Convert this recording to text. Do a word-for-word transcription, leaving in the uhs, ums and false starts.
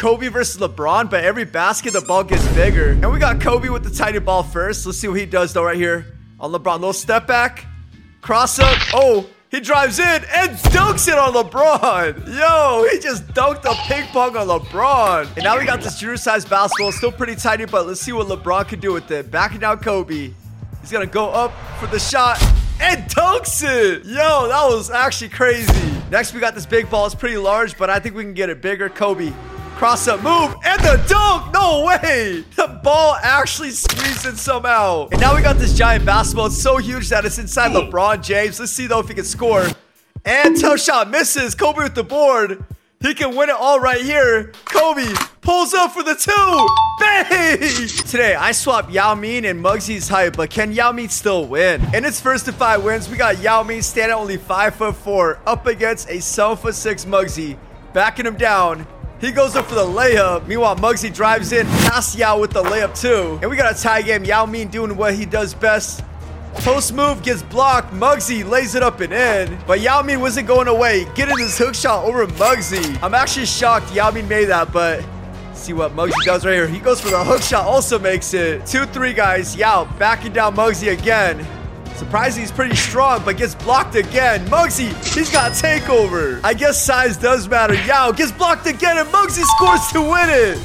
Kobe versus LeBron, but every basket, the ball gets bigger. And we got Kobe with the tiny ball first. Let's see what he does, though, right here on LeBron. Little step back. Cross up. Oh, he drives in and dunks it on LeBron. Yo, he just dunked a ping pong on LeBron. And now we got this junior-sized basketball. Still pretty tiny, but let's see what LeBron can do with it. Backing down Kobe. He's going to go up for the shot and dunks it. Yo, that was actually crazy. Next, we got this big ball. It's pretty large, but I think we can get it bigger. Kobe. Cross up move and the dunk. No way. The ball actually squeezed in somehow. And now we got this giant basketball. It's so huge that it's inside LeBron James. Let's see though if he can score. And tough shot misses. Kobe with the board. He can win it all right here. Kobe pulls up for the two. Bang! Today, I swapped Yao Ming and Muggsy's height, but can Yao Ming still win? In its first to five wins, we got Yao Ming standing at only five foot four up against a seven foot six Muggsy. Backing him down. He goes up for the layup. Meanwhile, Muggsy drives in past Yao with the layup too. And we got a tie game. Yao Ming doing what he does best. Post move gets blocked. Muggsy lays it up and in. But Yao Ming wasn't going away. Getting his hook shot over Muggsy. I'm actually shocked Yao Ming made that, but see what Muggsy does right here. He goes for the hook shot, also makes it. two three, guys. Yao backing down Muggsy again. Surprisingly, he's pretty strong, but gets blocked again. Muggsy, he's got takeover. I guess size does matter. Yao gets blocked again, and Muggsy scores to win it.